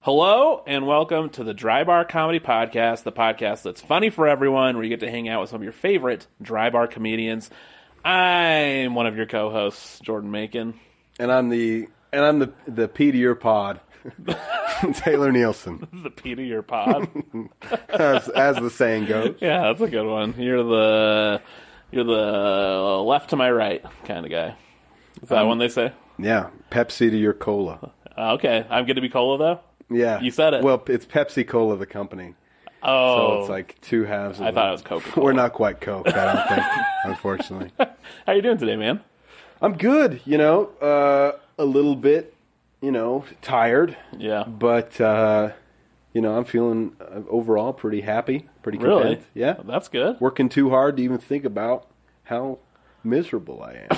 Hello and welcome to the Dry Bar Comedy Podcast, the podcast that's funny for everyone, where you get to hang out with some of your favorite dry bar comedians. I'm one of your co-hosts, Jordan Macon, and I'm the P to your pod, Taylor Nielsen. The P to your pod, as the saying goes. Yeah, that's a good one. You're the left to my right kind of guy. Is that one they say? Yeah, Pepsi to your cola. Okay, I'm going to be cola though. Yeah, you said it. Well, it's Pepsi Cola, the company. Oh, so it's like two halves. I thought it was Coca-Cola. We're not quite Coke, I don't think, unfortunately. How you doing today, man? I'm good. A little bit, tired. Yeah, but I'm feeling overall pretty happy, pretty content. Really? Yeah, that's good. Working too hard to even think about how miserable I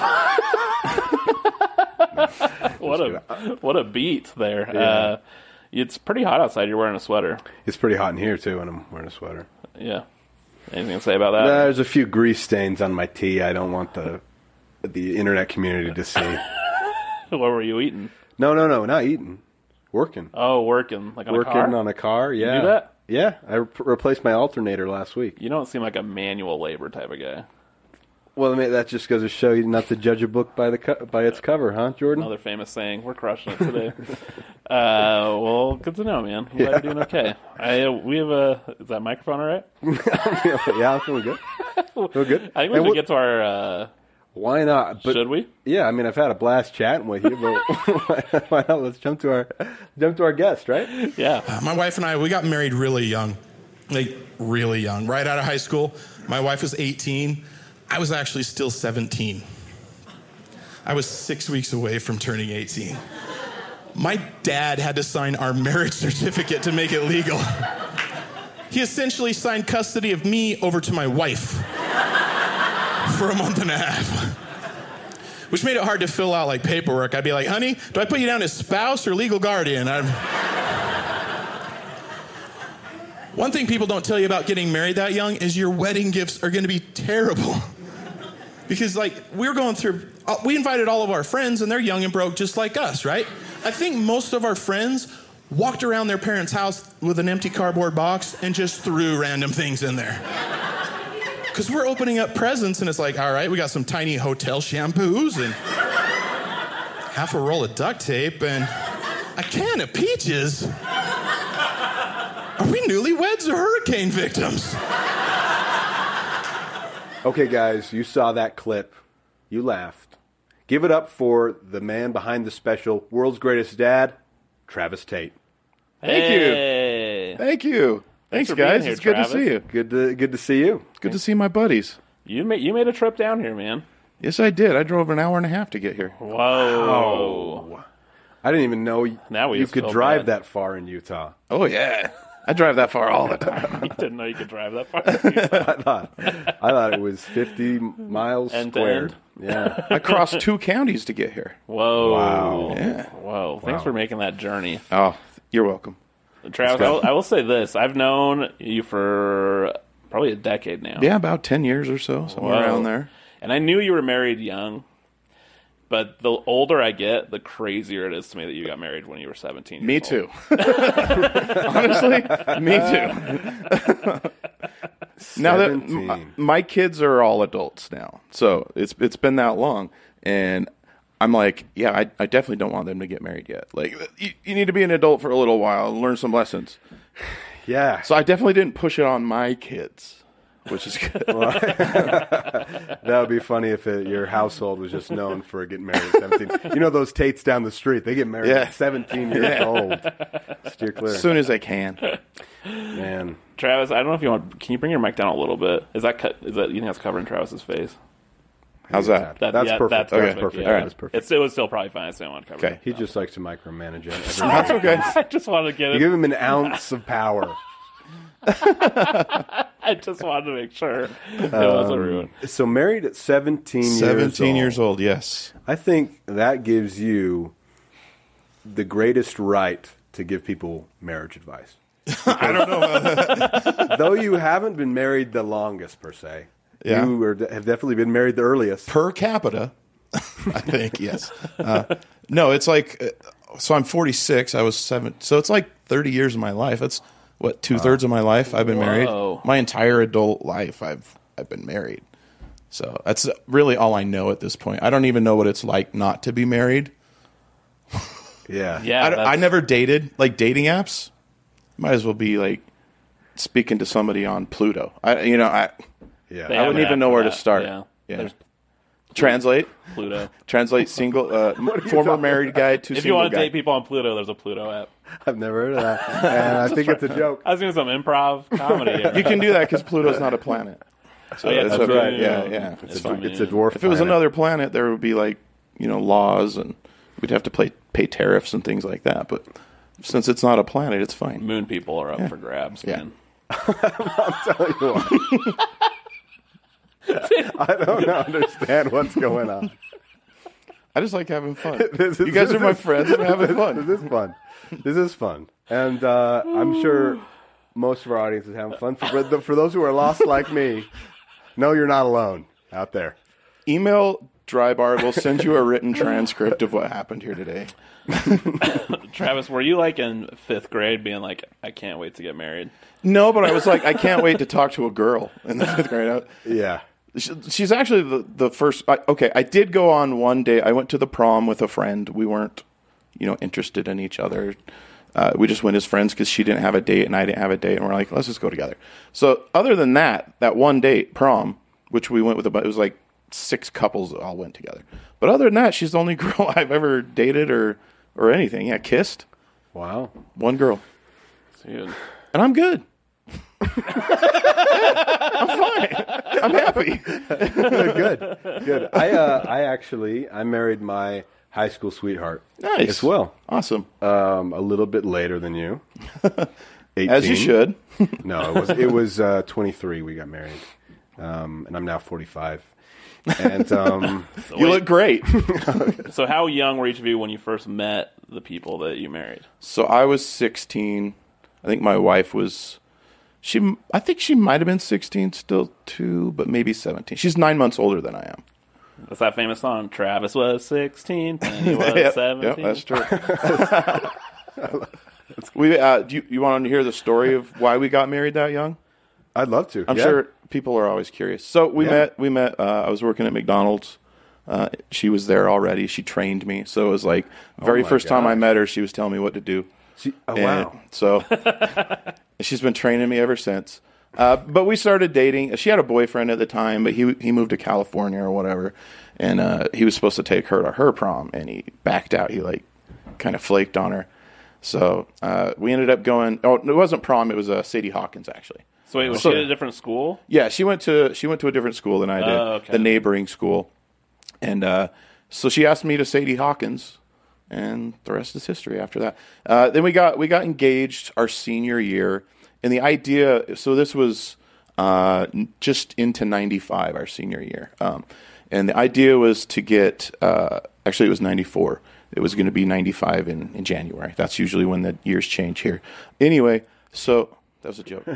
am. What a beat there. Yeah. It's pretty hot outside. You're wearing a sweater. It's pretty hot in here, too, and I'm wearing a sweater. Yeah. Anything to say about that? There's a few grease stains on my tea I don't want the internet community to see. What were you eating? No, not eating. Working. Oh, working. Like on a car? Working on a car, yeah. You do that? Yeah, I replaced my alternator last week. You don't seem like a manual labor type of guy. Well, that just goes to show you not to judge a book by its cover, huh, Jordan? Another famous saying. We're crushing it today. Well, good to know, man. I'm glad you're doing okay. Is that microphone all right? Yeah, I'm feeling good. Feel good. I think we should get to our... why not? Should we? Yeah, I've had a blast chatting with you, but why not? Let's jump to our guest, right? Yeah. My wife and I, we got married really young. Like, really young. Right out of high school. My wife was 18. I was actually still 17. I was 6 weeks away from turning 18. My dad had to sign our marriage certificate to make it legal. He essentially signed custody of me over to my wife for a month and a half, which made it hard to fill out like paperwork. I'd be like, honey, do I put you down as spouse or legal guardian? One thing people don't tell you about getting married that young is your wedding gifts are going to be terrible. Because, we invited all of our friends, and they're young and broke just like us, right? I think most of our friends walked around their parents' house with an empty cardboard box and just threw random things in there. Because we're opening up presents, and it's like, all right, we got some tiny hotel shampoos and half a roll of duct tape and a can of peaches. Are we newlyweds or hurricane victims? Okay, guys, you saw that clip. You laughed. Give it up for the man behind the special, World's Greatest Dad, Travis Tate. Hey. Thank you. Thanks guys. Here, it's good Travis. to see you. Good to see you. Good to see my buddies. You made a trip down here, man. Yes, I did. I drove an hour and a half to get here. Whoa. I didn't even know Now we you just could feel drive bad. that far in Utah. Oh, yeah. I drive that far all the time. You didn't know you could drive that far. I thought it was 50 miles End to squared. end? Yeah. I crossed 2 counties to get here. Whoa. Wow. Yeah. Whoa. Thanks for making that journey. Oh, you're welcome. Travis, I will say this. I've known you for probably a decade now. Yeah, about 10 years or so, somewhere Whoa. around there. And I knew you were married young, but the older I get, the crazier it is to me that you got married when you were 17 years Me old. too. Honestly, me too. Now that 17. my kids are all adults now, so it's been that long, and I'm like, yeah, I definitely don't want them to get married yet. Like, you need to be an adult for a little while and learn some lessons. Yeah. So I definitely didn't push it on my kids, which is good. That would be funny if your household was just known for getting married at 17. You know those Tates down the street, they get married at 17 years old. Steer clear. As soon as I can. Man. Travis, I don't know if you want. Can you bring your mic down a little bit? Is that you think that's covering Travis's face? How's that? That's yeah, perfect. That's Okay. perfect. perfect. Yeah. That's perfect. It was still probably fine. I still want to cover Okay. it. He just likes to micromanage it. That's okay. I just wanted to get You it. give him an ounce of power. I just wanted to make sure it wasn't ruined. So married at 17 years old. 17 years old, yes. I think that gives you the greatest right to give people marriage advice. I don't know about that. Though you haven't been married the longest, per se. Yeah. You have definitely been married the earliest. Per capita, I think, yes. No, it's like, so I'm 46, I was 7, so it's like 30 years of my life. That's what 2/3 of my life I've been married. My entire adult life I've been married. So that's really all I know at this point. I don't even know what it's like not to be married. Yeah. I never dated, like dating apps. Might as well be like speaking to somebody on Pluto. I wouldn't even know where to start. Yeah. Translate Pluto. Translate single former married guy to single guy. If you want to date people on Pluto, there's a Pluto app. I've never heard of that, and I think it's a joke. I was doing some improv comedy. You can do that because Pluto's not a planet. So that's right. right. Yeah. It's a dwarf. If it was another planet, there would be like laws, and we'd have to pay tariffs and things like that. But since it's not a planet, it's fine. Moon people are up for grabs, man. I'm telling you what. I don't understand what's going on. I just like having fun. You guys are my friends. I'm having fun. This is fun. And I'm sure most of our audience is having fun. For those who are lost like me, no, you're not alone out there. Email Drybar. We'll send you a written transcript of what happened here today. Travis, were you like in 5th grade being like, I can't wait to get married? No, but I was like, I can't wait to talk to a girl in the 5th grade. Yeah. She's actually the first. I did go on one day. I went to the prom with a friend. We weren't, interested in each other. We just went as friends because she didn't have a date and I didn't have a date. And we're like, let's just go together. So other than that one date, prom, which we went with, it was like 6 couples that all went together. But other than that, she's the only girl I've ever dated or anything. Yeah, kissed. Wow. One girl. Dude. And I'm good. I'm fine. I'm happy. Good. I married my high school sweetheart. Nice. As well. Awesome. A little bit later than you. 18. As you should. No, it was 23 we got married. And I'm now 45. And you look great. So how young were each of you when you first met the people that you married? So I was 16. I think my wife was... I think she might have been 16 still too, but maybe 17. She's 9 months older than I am. That's that famous song, Travis was 16, Penny was 17. Yep, that's true. Do you want to hear the story of why we got married that young? I'd love to. I'm sure people are always curious. So we met, I was working at McDonald's. She was there already. She trained me. So it was like very first time I met her, she was telling me what to do. Wow. So she's been training me ever since. But we started dating. She had a boyfriend at the time, but he moved to California or whatever. And he was supposed to take her to her prom, and he backed out. He kind of flaked on her. So we ended up going. Oh, it wasn't prom. It was Sadie Hawkins actually. So wait, was she at a different school? Yeah, she went to a different school than I did. Okay. The neighboring school. And so she asked me to Sadie Hawkins. And the rest is history after that. Then we got engaged our senior year. And the idea, so this was just into 95, our senior year. And the idea was to get, actually it was 94. It was going to be 95 in January. That's usually when the years change here. Anyway, so that was a joke.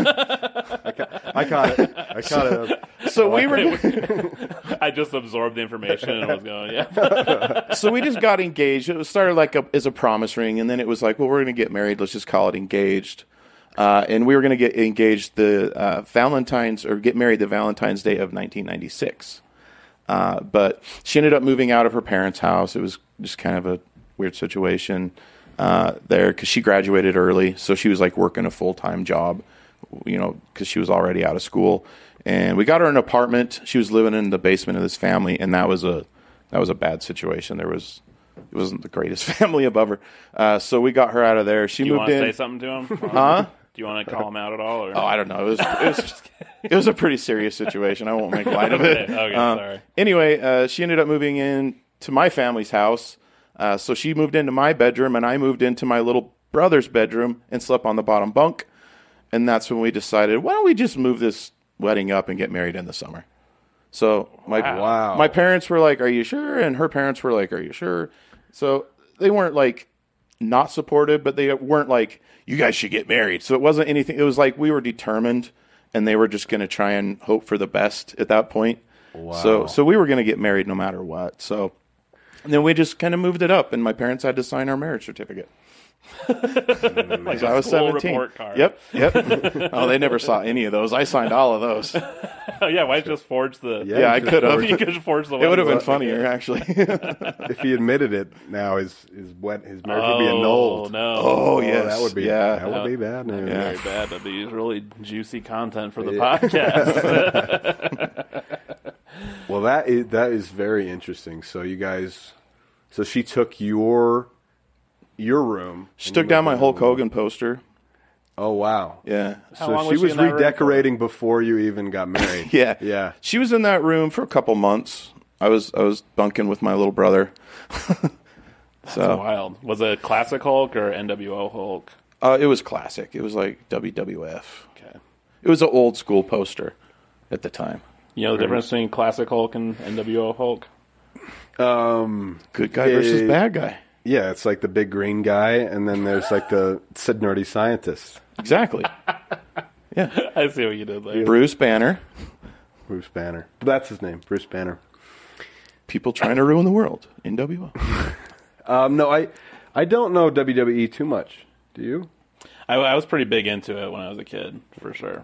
I caught it. So we were. I just absorbed the information and was going, yeah. So we just got engaged. It started as a promise ring, and then it was like, well, we're going to get married. Let's just call it engaged. And we were going to get engaged get married the Valentine's Day of 1996. But she ended up moving out of her parents' house. It was just kind of a weird situation there because she graduated early, so she was working a full-time job, because she was already out of school. And we got her an apartment. She was living in the basement of this family, and that was a bad situation. It wasn't the greatest family above her. So we got her out of there. She moved in. Do you want to say something to him? Huh? Do you want to call him out at all? Or? Oh, I don't know. It was a pretty serious situation. I won't make light of it. Okay, sorry. Anyway, she ended up moving in to my family's house. So she moved into my bedroom, and I moved into my little brother's bedroom and slept on the bottom bunk. And that's when we decided, why don't we just move this wedding up and get married in the summer? So my parents were like, are you sure? And her parents were like, are you sure? So they weren't not supportive, but they weren't like, you guys should get married. So it wasn't anything. It was like we were determined, and they were just going to try and hope for the best at that point. Wow. So we were going to get married no matter what. So and then we just kind of moved it up, and my parents had to sign our marriage certificate. Like I was school 17. report card. Yep. Oh, they never saw any of those. I signed all of those. Oh, yeah, why just forge the... Yeah, I could have. You could forge the... It would have been funnier, actually. If he admitted it now, his marriage would be annulled. No. Oh, yes. That would be yeah. that would be bad news. Very bad. That'd be really juicy content for the podcast. Well, that is very interesting. So you guys, so she took your room. She took down my Hulk Hogan poster. Oh wow! Yeah. How long So she was was in that room redecorating before you even got married. Yeah. She was in that room for a couple months. I was bunking with my little brother. That's wild. Was it classic Hulk or NWO Hulk? It was classic. It was like WWF. Okay. It was an old school poster at the time. You know the difference between classic Hulk and NWO Hulk? Good guy versus bad guy. Yeah, it's like the big green guy, and then there's like the nerdy scientist, Exactly. Yeah. I see what you did there. Bruce Banner. Bruce Banner. That's his name, Bruce Banner. People trying to ruin the world. NWO. No, I don't know WWE too much. Do you? I was pretty big into it when I was a kid, for sure.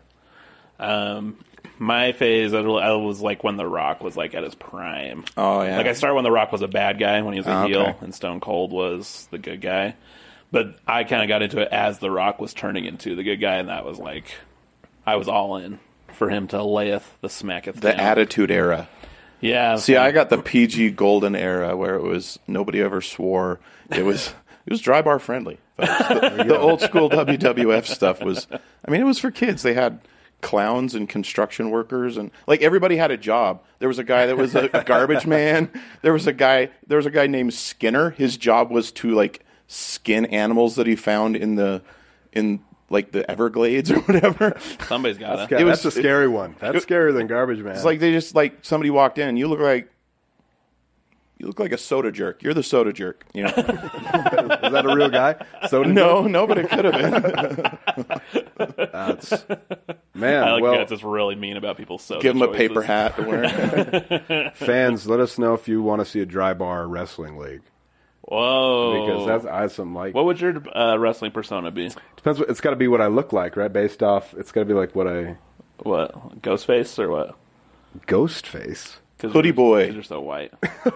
My phase, I was like when The Rock was like at his prime. Oh, yeah. Like I started when The Rock was a bad guy, when he was a heel, okay. and Stone Cold was the good guy. But I kind of got into it as The Rock was turning into the good guy, and that was like, I was all in for him to layeth the smacketh The down. Attitude Era. Yeah. See, I got the PG golden era where it was nobody ever swore. It was dry bar friendly. The old school WWF stuff was, I mean, it was for kids. They had clowns and construction workers, and like everybody had a job. There was a guy that was a garbage man. There was a guy named Skinner. His job was to like skin animals that he found in like the Everglades or whatever. Somebody's got it. That's a scary one. That's scarier than Garbage Man. It's like they just like somebody walked in. You look like a soda jerk. You're the soda jerk. You know. Is that a real guy? No, but it could have been. Man, I like well, that's just really mean about people's soda Give him a choices. paper hat to wear. fans, let us know if you want to see a dry bar wrestling league. Whoa. Because that's something like. What would your wrestling persona be? Depends. It's got to be what I look like, right? Based off, it's got to be like what I. What? Ghostface or what? Ghostface. Hoodie boy. 'Cause you're so white.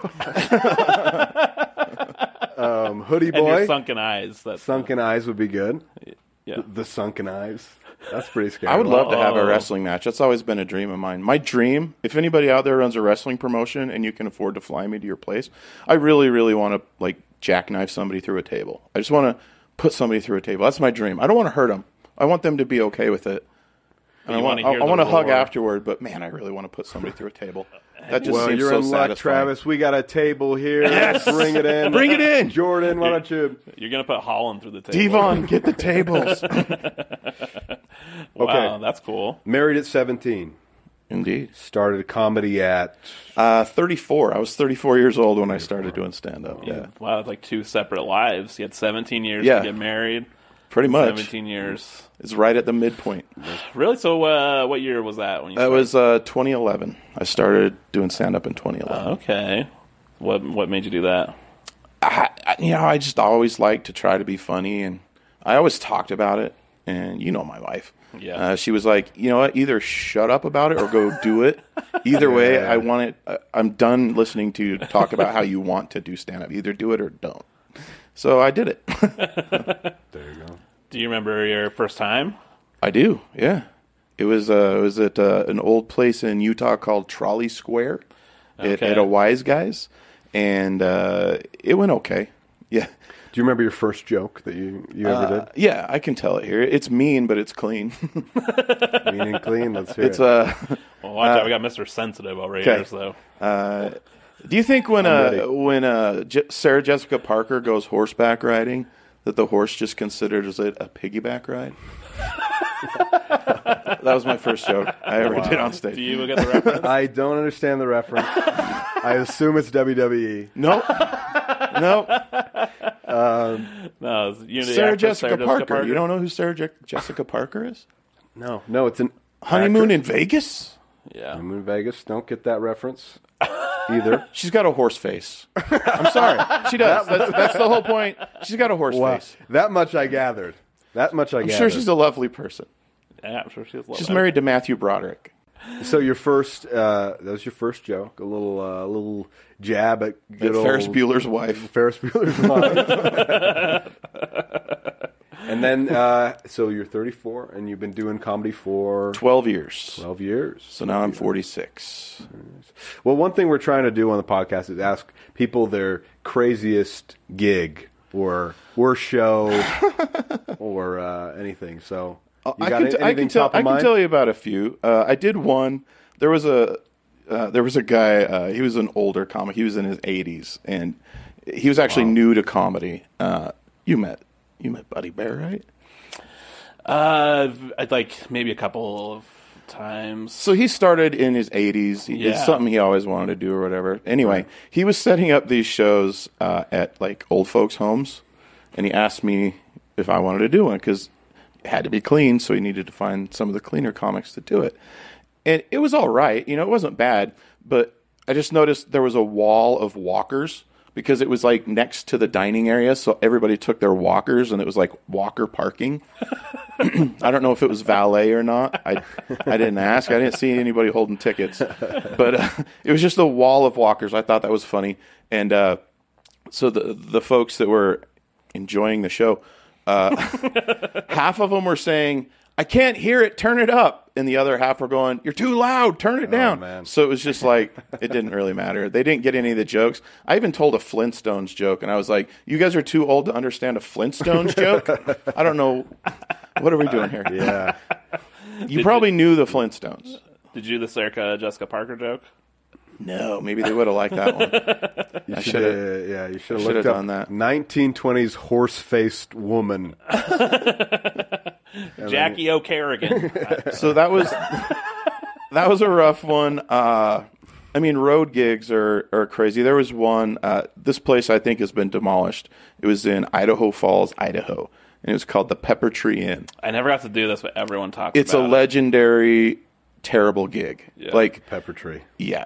Hoodie And boy. your sunken eyes. That's Sunken eyes would be good. yeah. The sunken eyes. That's pretty scary. I would love to have a Oh. wrestling match. That's always been a dream of mine. My dream, if anybody out there runs a wrestling promotion and you can afford to fly me to your place, I really, really want to like jackknife somebody through a table. I just want to put somebody through a table. That's my dream. I don't want to hurt them. I want them to be okay with it. And I you want wanna hear I want to the hug roar. afterward, but man, I really want to put somebody through a table. That just Well, seems you're so in luck, satisfying. Travis. We got a table here. Yes. Bring it in. Bring it in. Jordan, why don't you? You're gonna put Holland through the table. Devon, get the tables. Wow, Okay. that's cool. Married at 17. Indeed. Started comedy at. 34. I was 34 years old when I started doing stand-up. Yeah, Wow, it's like two separate lives. You had 17 years Yeah. to get married. pretty much. 17 years. It's right at the midpoint. Really? So what year was that when you That started? was 2011. I started doing stand-up in 2011. Okay. What made you do that? I just always liked to try to be funny, and I always talked about it. And you know my wife. Yeah. She was like, you know what? Either shut up about it or go do it. Either way, I want it. I'm done listening to you talk about how you want to do stand-up. Either do it or don't. So I did it. There you go. Do you remember your first time? I do. Yeah. It was at an old place in Utah called Trolley Square at a Wise Guys, and it went okay. Yeah. Do you remember your first joke that you ever did? Yeah, I can tell it here. It's mean, but it's clean. Mean and clean. Let's hear It's it. Well, watch out. We got Mr. Sensitive over here, so. Do you think when ready. Sarah Jessica Parker goes horseback riding, that the horse just considers it a piggyback ride? That was my first joke I ever did on stage. Do you get the reference? I don't understand the reference. I assume it's WWE. Nope. Nope. No, it's Unity Sarah actress Jessica Parker. You don't know who Sarah Jessica Parker is? No, it's an Honeymoon in Vegas? Yeah. Honeymoon in Vegas. Don't get that reference. either. She's got a horse face. I'm sorry. She does. That's the whole point. She's got a horse face. That much I gathered. I'm sure she's a lovely person. Yeah, I'm sure she's lovely. She's married to Matthew Broderick. So your first, that was your first joke, a little jab at good old Ferris Bueller's wife. Ferris Bueller's wife. And then, so you're 34, and you've been doing comedy for 12 years. 12 years. So now I'm 46. Well, one thing we're trying to do on the podcast is ask people their craziest gig or worst show or anything. So. I can tell you about a few. I did one. There was a guy. He was an older comic. He was in his 80s, and he was actually new to comedy. You met Buddy Bear, right? I'd like maybe a couple of times. So he started in his 80s. It's something he always wanted to do or whatever. Anyway, he was setting up these shows at like old folks' homes, and he asked me if I wanted to do one because it had to be clean, so he needed to find some of the cleaner comics to do it. And it was all right. It wasn't bad, but I just noticed there was a wall of walkers because it was like next to the dining area, so everybody took their walkers, and it was like walker parking. I don't know if it was valet or not. I didn't ask. I didn't see anybody holding tickets. But it was just a wall of walkers. I thought that was funny. And so the folks that were enjoying the show, half of them were saying, "I can't hear it, turn it up." And the other half were going, "You're too loud, turn it down." Man. So it was just like, it didn't really matter. They didn't get any of the jokes. I even told a Flintstones joke, and I was like, "You guys are too old to understand a Flintstones joke? I don't know. What are we doing here?" Yeah. You probably knew the Flintstones. Did you do the Sarah Jessica Parker joke? No, maybe they would have liked that one. You should have looked up done that. 1920s horse-faced woman. Jackie O'Carrigan. So that was a rough one. Road gigs are crazy. There was one. This place I think has been demolished. It was in Idaho Falls, Idaho, and it was called the Pepper Tree Inn. I never got to do this, but everyone talks about it. It's a legendary, terrible gig. Yeah. Like Pepper Tree. Yeah.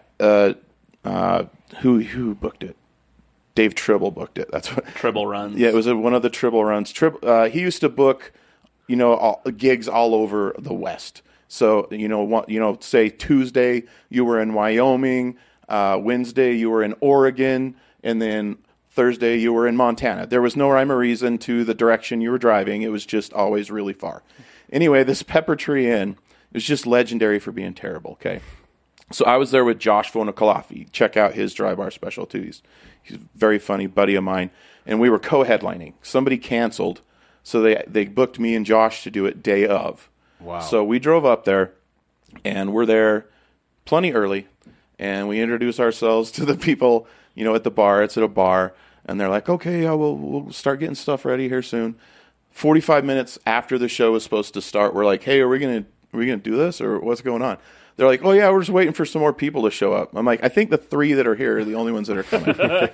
Who booked it? Dave Tribble booked it. That's what Tribble runs. Yeah, it was one of the Tribble runs. He used to book, gigs all over the West. So say Tuesday you were in Wyoming, Wednesday you were in Oregon, and then Thursday you were in Montana. There was no rhyme or reason to the direction you were driving. It was just always really far. Anyway, this Pepper Tree Inn was just legendary for being terrible. Okay. So I was there with Josh Vonakalafi. Check out his dry bar special too. He's a very funny buddy of mine. And we were co-headlining. Somebody canceled, so they booked me and Josh to do it day of. Wow. So we drove up there, and we're there plenty early, and we introduce ourselves to the people, at the bar. It's at a bar, and they're like, "Okay, yeah, we'll start getting stuff ready here soon." 45 minutes after the show was supposed to start, we're like, "Hey, are we gonna do this, or what's going on?" They're like, "Oh, yeah, we're just waiting for some more people to show up." I'm like, "I think the 3 that are here are the only ones that are coming."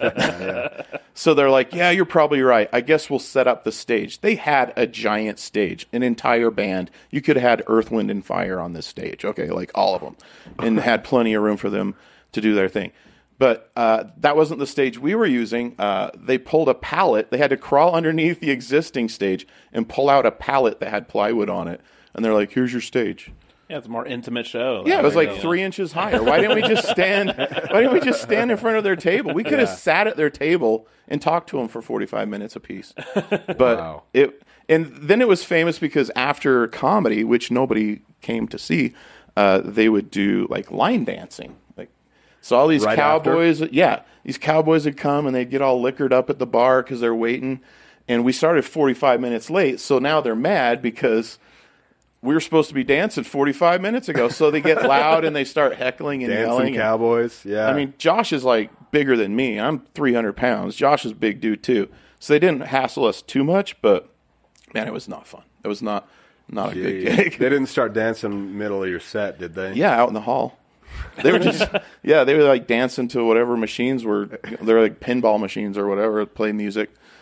So they're like, "Yeah, you're probably right. I guess we'll set up the stage." They had a giant stage, an entire band. You could have had Earth, Wind, and Fire on this stage, okay, like all of them, and had plenty of room for them to do their thing. But that wasn't the stage we were using. They pulled a pallet. They had to crawl underneath the existing stage and pull out a pallet that had plywood on it. And they're like, "Here's your stage." Yeah, it's a more intimate show. Yeah, it was like 3 inches higher. Why didn't we just stand? Why didn't we just stand in front of their table? We could have sat at their table and talked to them for 45 minutes apiece. But Wow. And then it was famous because after comedy, which nobody came to see, they would do like line dancing. So all these cowboys, these cowboys would come and they'd get all liquored up at the bar because they're waiting. And we started 45 minutes late, so now they're mad because we were supposed to be dancing 45 minutes ago. So they get loud and they start heckling and yelling. Dancing cowboys, yeah. I mean, Josh is like bigger than me. I'm 300 pounds. Josh is a big dude too. So they didn't hassle us too much, but man, it was not fun. It was not a good gig. They didn't start dancing middle of your set, did they? Yeah, out in the hall. They were just, they were like dancing to whatever machines were, they were like pinball machines or whatever, play music.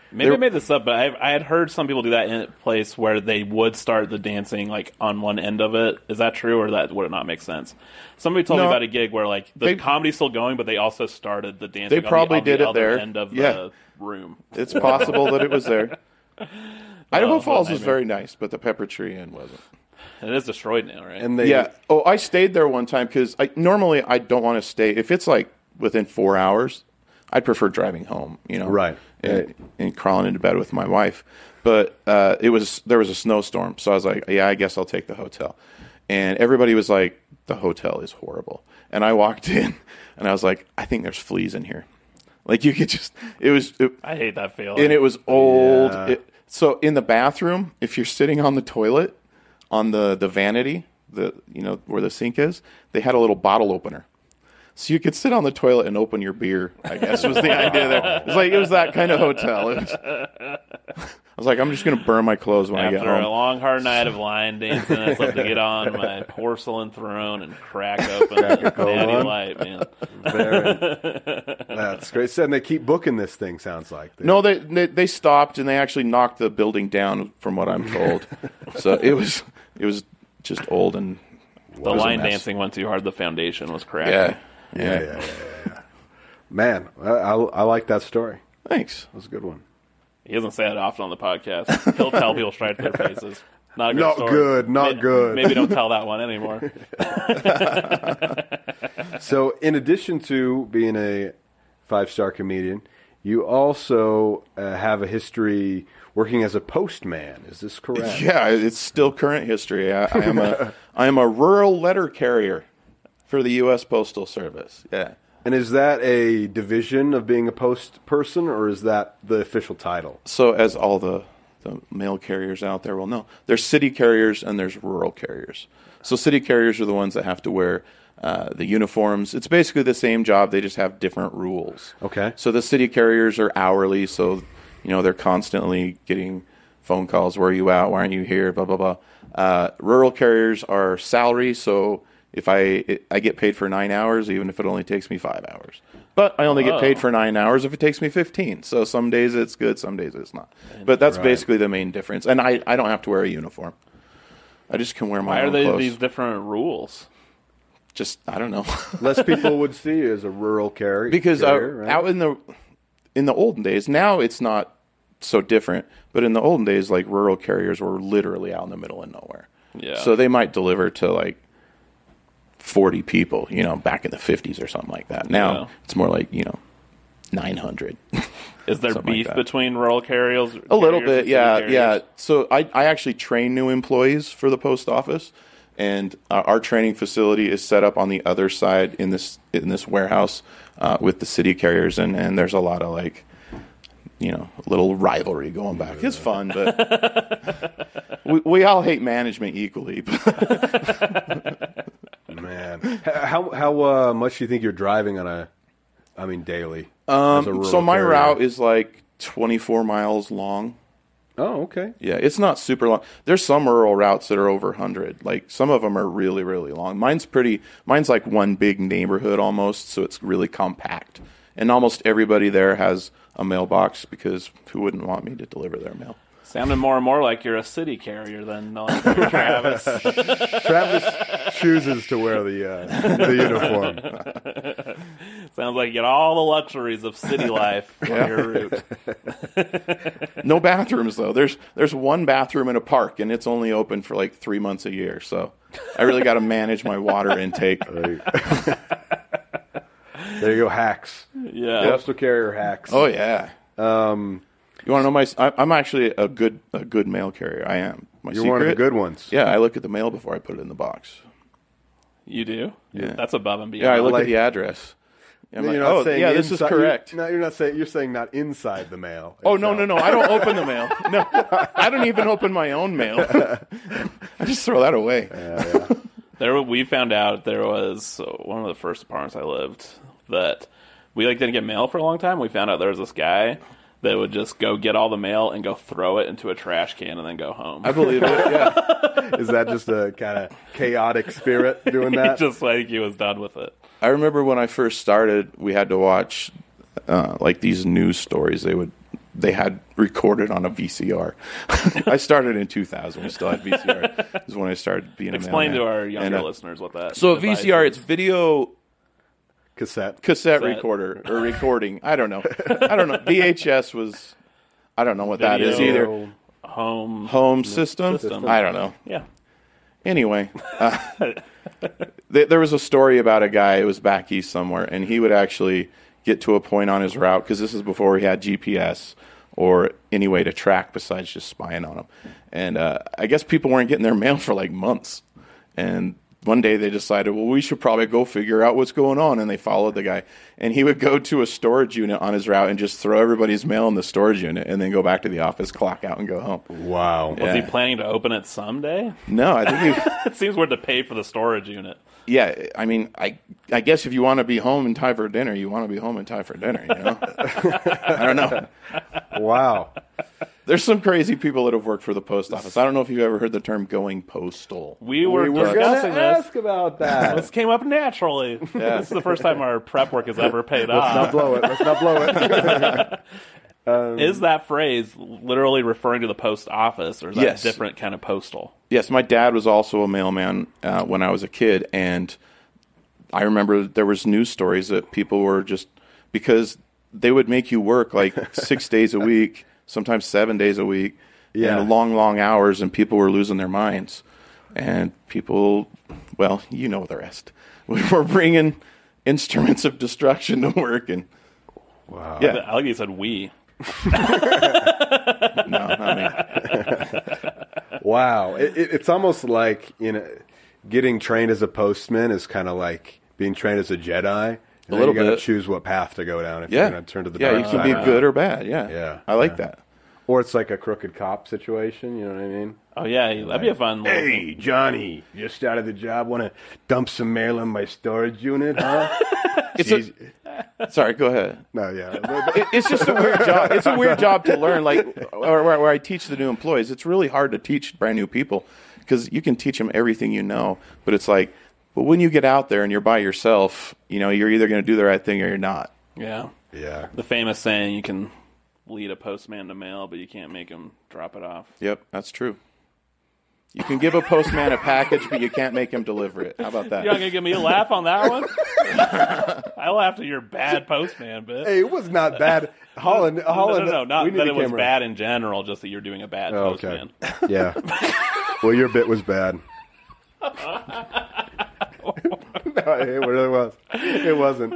Maybe I made this up, but I had heard some people do that in a place where they would start the dancing like on one end of it. Is that true, or would it not make sense? Somebody told me about a gig where like the comedy's still going, but they also started the dancing. They probably did it there. End of the room. It's possible that it was there. Idaho Falls was very nice, but the Pepper Tree Inn wasn't. It is destroyed now, right? And they, Oh, I stayed there one time because normally I don't want to stay. If it's like within 4 hours, I'd prefer driving home, Right. And crawling into bed with my wife. But there was a snowstorm, so I was like, I guess I'll take the hotel. And everybody was like, the hotel is horrible. And I walked in, and I was like, I think there's fleas in here. Like you could just, I hate that feeling. And it was old. Yeah. So in the bathroom, if you're sitting on the toilet, on the vanity, where the sink is, they had a little bottle opener. So you could sit on the toilet and open your beer, I guess, was the idea there. It was that kind of hotel. I was like, I'm just going to burn my clothes when I get home. After a long, hard night of line dancing, I'd love to get on my porcelain throne and crack open a Natty Light, man. That's great. And they keep booking this thing, sounds like. No, they stopped, and they actually knocked the building down, from what I'm told. So it was just old and the line dancing went too hard. The foundation was cracking. Yeah. Man, I like that story. Thanks. That was a good one. He doesn't say that often on the podcast. He'll tell people straight to their faces. Not a good story. Not good. Maybe don't tell that one anymore. So, in addition to being a 5-star comedian, you also have a history working as a postman. Is this correct? Yeah, it's still current history. I am a rural letter carrier for the U.S. Postal Service. Yeah. And is that a division of being a post person, or is that the official title? So as all the mail carriers out there will know, there's city carriers and there's rural carriers. So city carriers are the ones that have to wear the uniforms. It's basically the same job. They just have different rules. Okay. So the city carriers are hourly, so they're constantly getting phone calls. Where are you at? Why aren't you here? Blah, blah, blah. Rural carriers are salary, so if I get paid for 9 hours, even if it only takes me 5 hours. But I only get paid for 9 hours if it takes me 15. So some days it's good, some days it's not. But that's basically the main difference. And I don't have to wear a uniform. I just can wear my own clothes. Why are these different rules? Just, I don't know. Less people would see you as a rural carrier. Because right? out in the olden days, now it's not so different, but in the olden days, like rural carriers were literally out in the middle of nowhere. Yeah. So they might deliver to like 40 people, back in the 50s or something like that. Now it's more like, 900. Is there beef between rural carriers? A little bit, yeah. So I actually train new employees for the post office, and our training facility is set up on the other side in this warehouse with the city carriers, and there's a lot of like, a little rivalry going back. It's fun, but we all hate management equally. Man, how much do you think you're driving daily? So my route is like 24 miles long. Oh, okay. Yeah, it's not super long. There's some rural routes that are over 100. Like some of them are really, really long. Mine's like one big neighborhood almost, so it's really compact. And almost everybody there has a mailbox because who wouldn't want me to deliver their mail? Sounding more and more like you're a city carrier than like Travis. Travis chooses to wear the uniform. Sounds like you get all the luxuries of city life on your route. No bathrooms though. There's one bathroom in a park, and it's only open for like 3 months a year. So I really got to manage my water intake. There you go, hacks. Yeah, postal carrier hacks. Oh yeah. You want to know I'm actually a good mail carrier. I am. You're one of the good ones. Yeah, I look at the mail before I put it in the box. You do? Yeah. That's above and beyond. Yeah, I look at the address. I'm like, oh, yeah, this is correct. You're not saying. You're saying not inside the mail. Oh no! I don't open the mail. No, I don't even open my own mail. I just throw that away. Yeah. We found out there was one of the first apartments I lived that we didn't get mail for a long time. We found out there was this guy that would just go get all the mail and go throw it into a trash can and then go home. I believe it, yeah. Is that just a kind of chaotic spirit doing that? Just like he was done with it. I remember when I first started, we had to watch these news stories. They would they had recorded on a VCR. I started in 2000. We still had VCR. This is when I started being a mailman. Explain to our younger listeners what that. So a VCR, it's video cassette recorder or recording. I don't know. VHS was. I don't know what that is either. Home system. I don't know. Yeah. Anyway, there was a story about a guy. It was back east somewhere, and he would actually get to a point on his route, because this is before he had GPS or any way to track besides just spying on him. And I guess people weren't getting their mail for like months. And one day they decided, well, we should probably go figure out what's going on. And they followed the guy. And he would go to a storage unit on his route and just throw everybody's mail in the storage unit and then go back to the office, clock out, and go home. Wow. Was he planning to open it someday? No, I think he... It seems weird to pay for the storage unit. Yeah, I mean, I guess if you want to be home in time for dinner, you want to be home in time for dinner, you know? I don't know. Wow. There's some crazy people that have worked for the post office. I don't know if you've ever heard the term going postal. We were discussing this. Ask about that. This came up naturally. Yeah. This is the first time our prep work has ever paid off. Let's not blow it. Is that phrase literally referring to the post office, or is that a different kind of postal? Yes, my dad was also a mailman when I was a kid, and I remember there was news stories that people were just, because they would make you work like 6 days a week, sometimes 7 days a week, and long hours, and people were losing their minds. And people, well, you know the rest. We were bringing instruments of destruction to work, and wow. Yeah, I like you said we. No, not me. Wow, it's almost like, getting trained as a postman is kind of like being trained as a Jedi. A little bit. You got to choose what path to go down if you're going to turn to the dark side. Yeah, you can be good or bad. Yeah, I like that. Or it's like a crooked cop situation. You know what I mean? Oh yeah, that'd be a fun. Hey, Johnny, just out of the job. Want to dump some mail in my storage unit, huh? Sorry, go ahead. No, yeah. It's just a weird job. It's a weird job to learn. Like where I teach the new employees, it's really hard to teach brand new people, because you can teach them everything you know, but it's like, but when you get out there and you're by yourself, you're either going to do the right thing or you're not. Yeah. Yeah. The famous saying, you can lead a postman to mail, but you can't make him drop it off. Yep, that's true. You can give a postman a package, but you can't make him deliver it. How about that? You're not going to give me a laugh on that one? I laughed at your bad postman bit. Hey, it was not bad. Holland. No, not that it was bad in general, just that you're doing a bad postman. Okay. Yeah. Well, your bit was bad. No, it really was. It wasn't.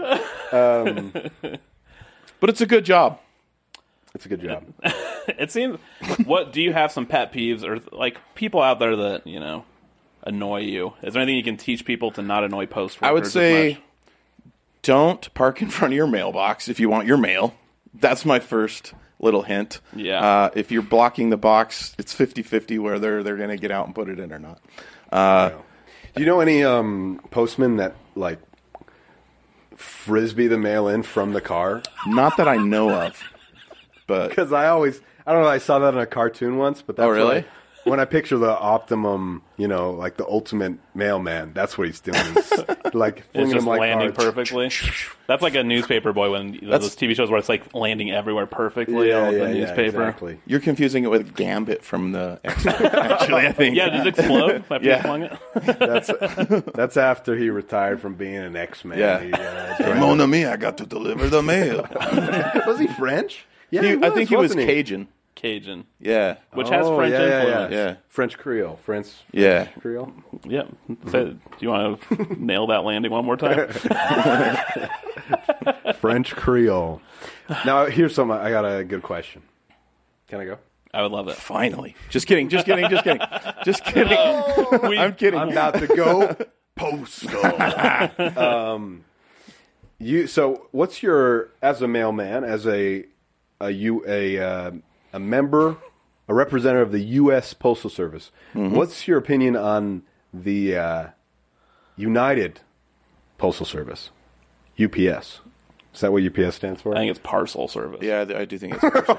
But it's a good job. It's a good job. It seems. What do you have some pet peeves, or like people out there that annoy you? Is there anything you can teach people to not annoy post workers? I would say, don't park in front of your mailbox if you want your mail. That's my first little hint. Yeah. If you're blocking the box, it's 50-50 whether they're going to get out and put it in or not. Do you know any postmen that like frisbee the mail in from the car? Not that I know of. Because I don't know, I saw that in a cartoon once, but that's really? When I picture the optimum, like the ultimate mailman, that's what he's doing. Like it's just landing perfectly. That's like a newspaper boy when those TV shows where it's like landing everywhere perfectly. The newspaper. Exactly. You're confusing it with Gambit from the X-Men, actually, I think. Yeah, did it explode after you flung it? That's after he retired from being an X-Man. Yeah. Mon ami, I got to deliver the mail. Was he French? Yeah, I think he was Cajun. Cajun. Yeah. Which has French influence. Yeah. French Creole. French Creole? Yeah. Do you want to nail that landing one more time? French Creole. Now, here's something. I got a good question. Can I go? I would love it. Finally. Just kidding. I'm kidding. I'm about to go postal. So what's your, as a mailman, as a member, a representative of the U.S. Postal Service, what's your opinion on the United Postal Service, UPS? Is that what UPS stands for? I think it's parcel service. Yeah, I do think it's parcel.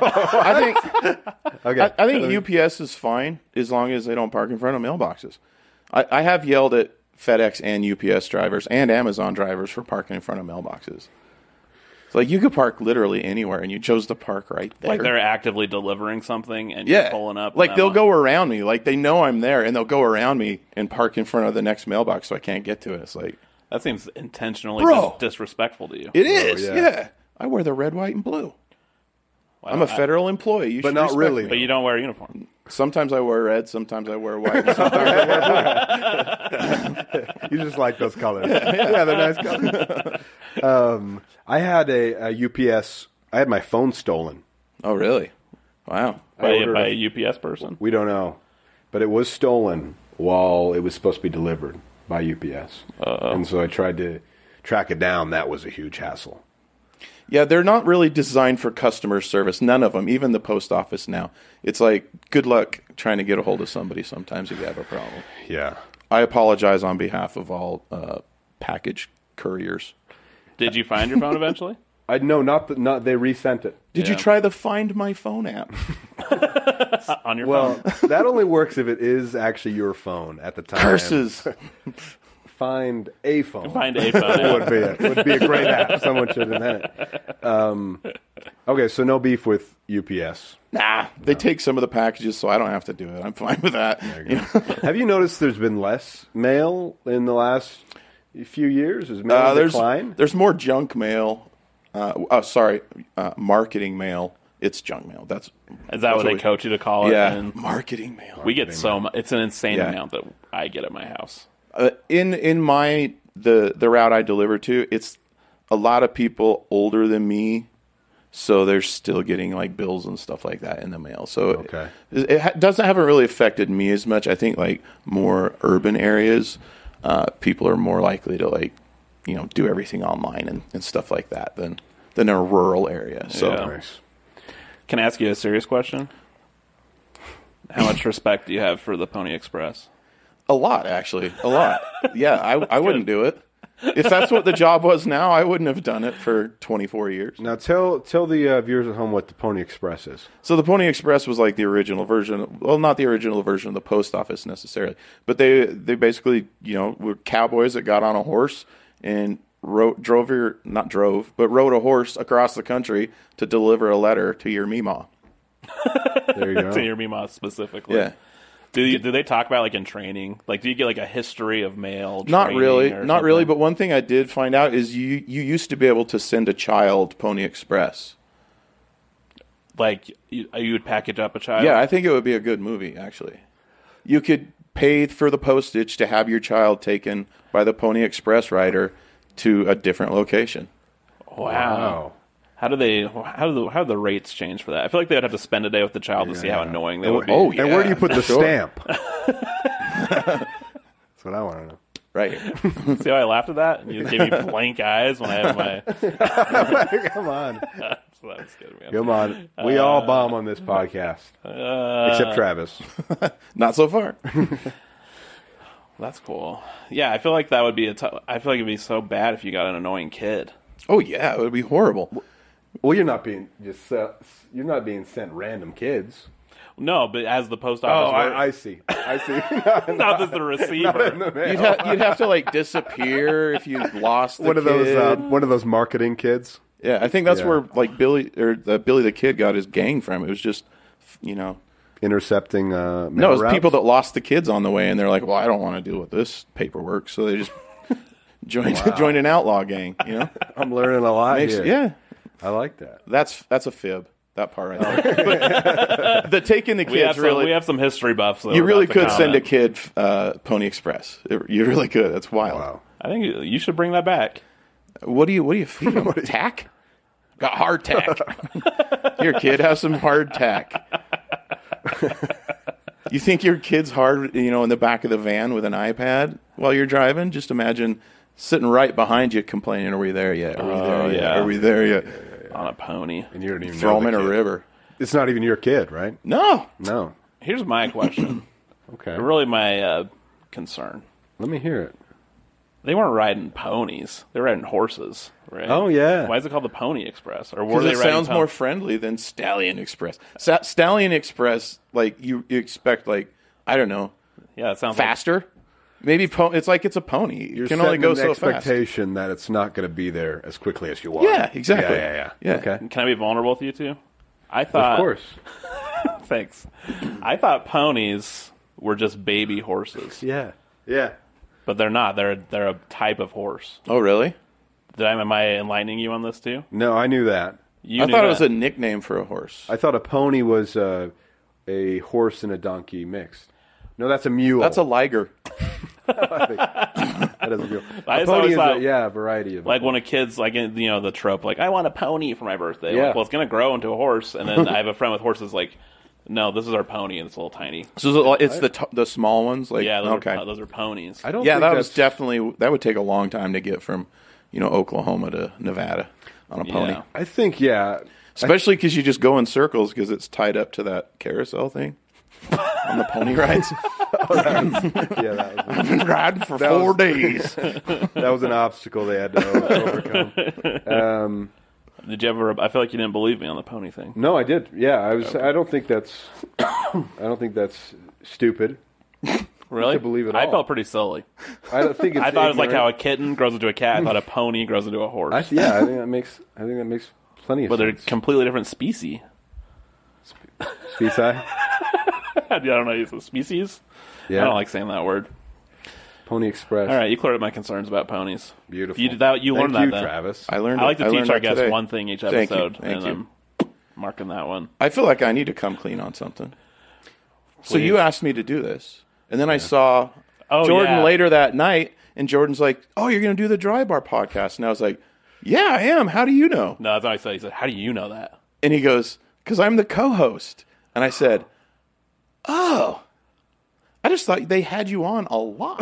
I think UPS is fine as long as they don't park in front of mailboxes. I have yelled at FedEx and UPS drivers and Amazon drivers for parking in front of mailboxes. It's like you could park literally anywhere, and you chose to park right there. Like they're actively delivering something, and you're pulling up. Like they'll go around me. Like they know I'm there, and they'll go around me and park in front of the next mailbox so I can't get to it. It's like that seems intentionally disrespectful to you. It is. Yeah. I wear the red, white, and blue. I'm a federal employee. But not really. But you don't wear a uniform. Sometimes I wear red. Sometimes I wear white. Sometimes I wear blue. You just like those colors. Yeah, they're nice colors. I had a UPS. I had my phone stolen. Oh, really? Wow. By a UPS person? We don't know. But it was stolen while it was supposed to be delivered by UPS. And so I tried to track it down. That was a huge hassle. Yeah, they're not really designed for customer service. None of them, even the post office now. It's like, good luck trying to get a hold of somebody sometimes if you have a problem. Yeah. I apologize on behalf of all package couriers. Did you find your phone eventually? Not they resent it. Did you try the Find My Phone app? On your phone? Well, that only works if it is actually your phone at the time. Curses. Find a phone. Find a phone. would be a great app. Someone should invent it. Okay, so no beef with UPS. Nah, they take some of the packages, so I don't have to do it. I'm fine with that. Have you noticed there's been less mail in the last few years? Is mail decline? There's more junk mail. Marketing mail. It's junk mail. Is that what they coach you to call it? Yeah, marketing mail. We get so much. It's an insane amount that I get at my house. In the route I deliver to, it's a lot of people older than me, so they're still getting like bills and stuff like that in the mail. So it haven't really affected me as much. I think like more urban areas, people are more likely to do everything online and stuff like that than in a rural area. So, nice. Can I ask you a serious question? How much respect do you have for the Pony Express? A lot, actually. A lot. Yeah, I wouldn't do it. If that's what the job was now, I wouldn't have done it for 24 years. Now tell the viewers at home what the Pony Express is. So the Pony Express was like the original version. Well, not the original version of the post office necessarily, but they basically were cowboys that got on a horse and rode a horse across the country to deliver a letter to your Meemaw. There you go. To your Meemaw specifically. Yeah. Do they talk about like in training? Like, do you get like a history of mail? Not really. But one thing I did find out is you used to be able to send a child Pony Express. Like you would package up a child. Yeah, I think it would be a good movie. Actually, you could pay for the postage to have your child taken by the Pony Express rider to a different location. Wow. How do the rates change for that? I feel like they would have to spend a day with the child to see how annoying they would be. Oh, yeah. And where do you put the stamp? That's what I want to know. Right. See how I laughed at that? You gave me blank eyes when I had my... Come on. That was good, man. Come on. We all bomb on this podcast. Except Travis. Not so far. That's cool. Yeah, I feel like that would be I feel like it'd be so bad if you got an annoying kid. Oh, yeah. It would be horrible. Well, you're not being sent random kids. No, but as the post office. Oh, I see. Not as the receiver. You'd have to like disappear if you lost the kid. One of those marketing kids. Yeah, I think that's where like Billy the Kid got his gang from. It was just intercepting. No, it was people that lost the kids on the way, and they're like, "Well, I don't want to deal with this paperwork," so they just joined an outlaw gang. I'm learning a lot here. Yeah, I like that. That's a fib. That part right there. But the taking the kids we have some history buffs. Though, you really could send a kid Pony Express. You really could. That's wild. Wow. I think you should bring that back. What do you feed them? Tack? Got hard tack. Here, kid, have some hard tack. You think your kid's hard, in the back of the van with an iPad while you're driving? Just imagine sitting right behind you complaining, "Are we there yet? Are we there yet? Are we there yet?" On a pony. And you don't even throw know him in a river. It's not even your kid, right? No. Here's my question. Okay. Really my concern. Let me hear it. They weren't riding ponies. They were riding horses, right? Oh, yeah. Why is it called the Pony Express? Or were they it sounds more friendly than Stallion Express. Stallion Express, like, you expect, like, I don't know. Yeah, it sounds faster. Maybe it's like it's a pony. You You're can only go setting an so fast. expectation that it's not going to be there as quickly as you want. Yeah, exactly. Yeah. Okay. Can I be vulnerable with you two? I thought, Of course. Thanks. I thought ponies were just baby horses, Yeah. but they're not. They're a type of horse. Oh, really? Am I enlightening you on this too? No, I knew that. You I knew thought that. it was a nickname for a horse. I thought a pony was a horse and a donkey mixed. No, that's a mule. That's a liger. That is a mule. I A just pony always is thought- a variety of. Like when a kid's like, the trope, like I want a pony for my birthday. Yeah. Like, well, it's gonna grow into a horse, and then I have a friend with horses. Like, no, this is our pony, and it's a little tiny. So it's the small ones? Like, Yeah, okay. those are ponies. I don't. Yeah, think that that's, was definitely, that would take a long time to get from, Oklahoma to Nevada on a pony. Yeah. I think Especially because you just go in circles because it's tied up to that carousel thing on the pony rides. that I've been riding for 4 days. was an obstacle they had to overcome. Did you ever? I feel like you didn't believe me on the pony thing. No, I did. Yeah, I was. I don't think that's. I don't think that's stupid. Really? To believe it I all. felt pretty silly. I don't think it's. I thought it was like how ignorant. a kitten grows into a cat. I thought a pony grows into a horse. I think that makes. I think that makes plenty of But they're sense. completely different species. Species. I don't know. Use the species. Yeah. I don't like saying that word. Pony Express. All right, you cleared up my concerns about ponies. Beautiful. You did that. You Thank learned you, that. Then. Travis. I learned I like to teach learned our that guests today. one thing each Thank you. episode, Thank and you. I'm marking that one. I feel like I need to come clean on something. So Please. you asked me to do this. And then I saw Jordan yeah. later that night, and Jordan's like, "Oh, you're going to do the Dry Bar podcast." And I was like, "Yeah, I am. How do you know?" No, that's what I said. He said, "How do you know that?" And he goes, "Because I'm the co-host." And I said, "Oh, I just thought they had you on a lot."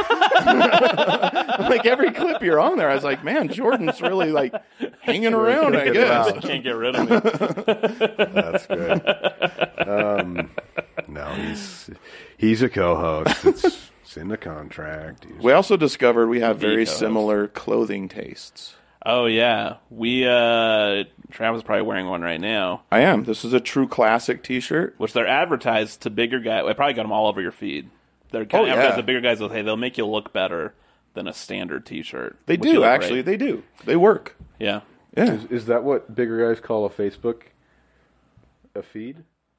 Like every clip you're on there, I was like, "Man, Jordan's really like hanging around." I Get guess. around. Can't get rid of me. That's good. No, he's a co-host. It's in the contract. We also discovered we have very co-host. similar clothing tastes. Oh yeah, Travis is probably wearing one right now, I am. This is a True Classic T-shirt. which they're advertised to bigger guys. I probably got them all over your feed. They're kind of yeah. advertised to bigger guys. Hey, they'll make you look better than a standard T-shirt. They which you do look actually. great. They do. They work. Yeah. Yeah. Is that what bigger guys call a Facebook? A feed?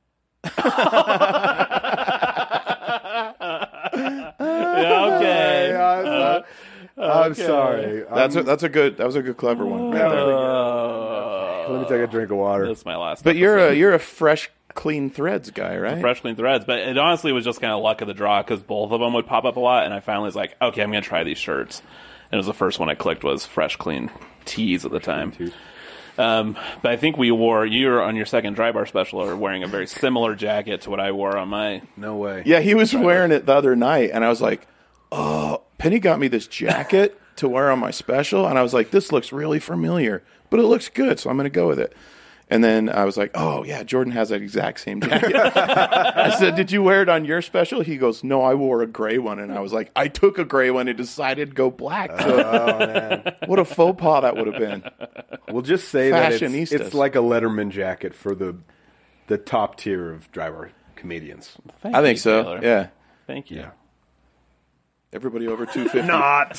Yeah, okay. I'm sorry. That was a good clever one. Right there. Let me take a drink of water. That's my last. But episode. you're a fresh, clean threads guy, right? Fresh Clean Threads, but it honestly was just kind of luck of the draw because both of them would pop up a lot, and I finally was like, okay, I'm going to try these shirts. And it was the first one I clicked was Fresh Clean Tees at the time. But I think you were on your second Dry Bar special, or wearing a very similar jacket to what I wore on my. No way. Yeah, he was wearing it the other night, and I was like, "Oh, Penny got me this jacket to wear on my special," and I was like, "This looks really familiar, but it looks good, so I'm going to go with it." And then I was like, "Oh yeah, Jordan has that exact same jacket." I said, "Did you wear it on your special?" He goes, "No, I wore a gray one," and I was like, "I took a gray one and decided to go black." What a faux pas that would have been. We'll just say that Fashionistas. it's like a Letterman jacket for the top tier of driver comedians. Thank I think you, so. Taylor. Yeah. Thank you. Yeah. Everybody over 250. Not.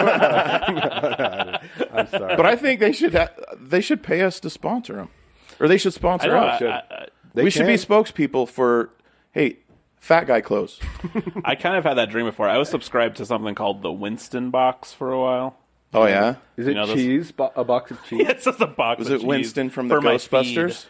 I'm sorry. But I think they should pay us to sponsor them, or they should I sponsor know, us. They We should be can. spokespeople for fat guy clothes. I kind of had that dream before. I was subscribed to something called the Winston box for a while. Oh yeah, Is it You know, this- cheese? A box of cheese? It's just a box. was of it cheese Winston from the for my Ghostbusters?